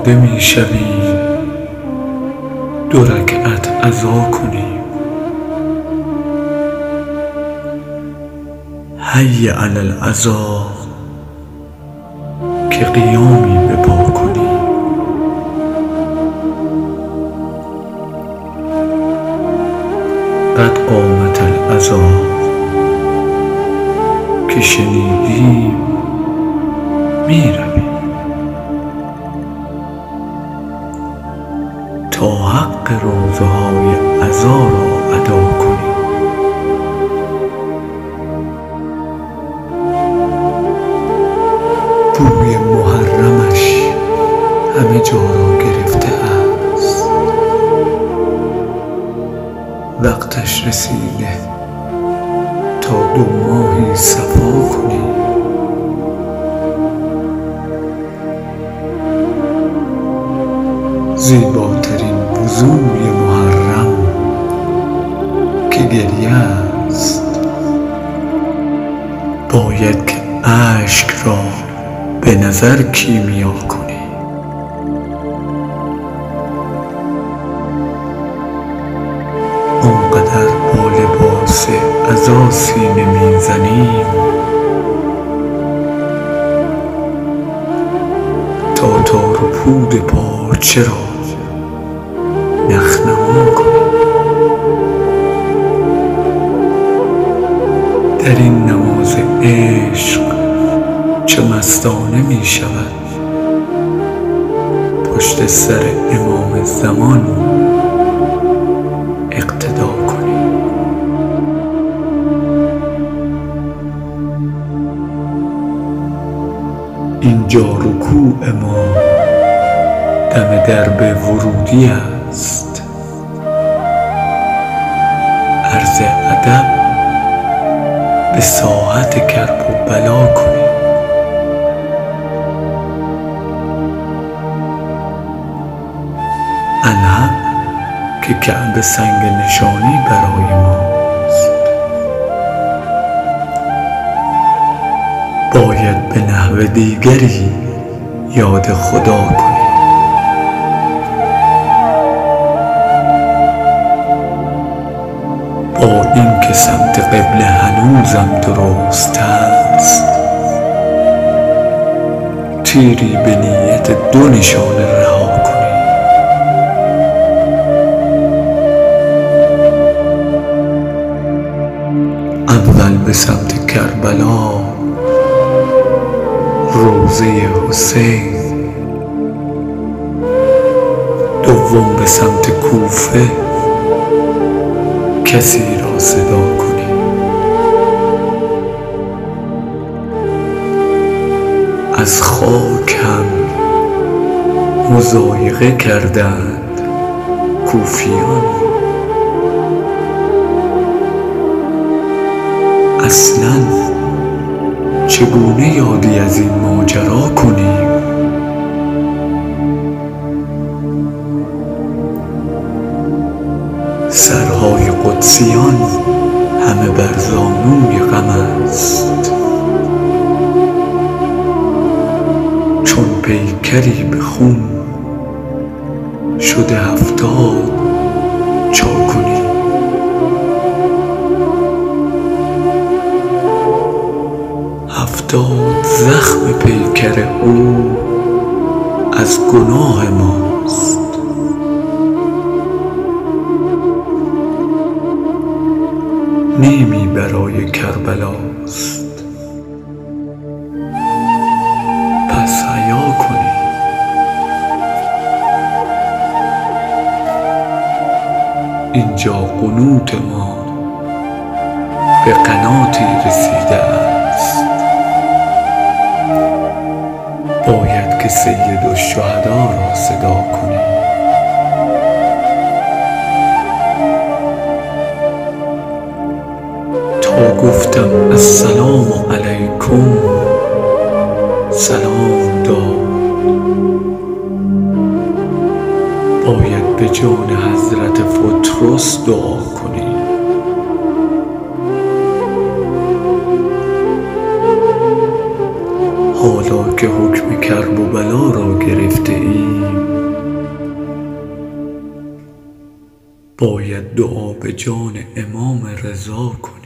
آماده می شویم 2 رکعت عزا کنیم. حی علی العزا که قیامی به پا کنیم. قد قامت العزا که شنیدیم می رویم تا حق روزهای عزا را ادا کنیم. بوی محرمش همه جا را گرفته است. وقتش رسیده تا 2 ماهی صفا کنیم. زیباترین وضوی محرم که گریه است. باید که اشک را به نظر کیمیا کنی. آنقدر با لباس عزا سینه میزنیم تا تار و پود پارچه را نخنما کنیم. در این نماز عشق چه مستانه می شود پشت سر امام زمان اقتدا کنیم. اینجا رکوع ما دم درب ورودی است. عرض ادب به ساحت کرب و بلا کنیم. الحق که کعبه سنگ نشانی برای ماست. باید به نحو دیگری یاد خدا کنیم. با این که سمت قبله هنوزم درست است، تیری به نیت 2 نشانه رها کنیم. اول به سمت کربلا، روضه حسین. دوم به سمت کوفه، کسی را صدا کنیم. از خاک هم مضایقه کردند کوفیان. اصلاً چگونه یادی از این ماجرا کنیم؟ سرهای قدسیان همه بر زانوی غم است. چون پیکری به خون شده 70 چا کنیم. زخم پیکر او از گناه ماست. نیمی برای کربلاست. پس حیا کنیم. اینجا قنوت ما به قناتی رسیده است. باید که سید الشهدا را صدا کنیم. تا گفتم السلام علیکم سلام داد. باید به جان حضرت فطرس دعا کنیم. حالا که حکم کرب و بلا را گرفته ایم، باید دعا به جان امام رضا کنی.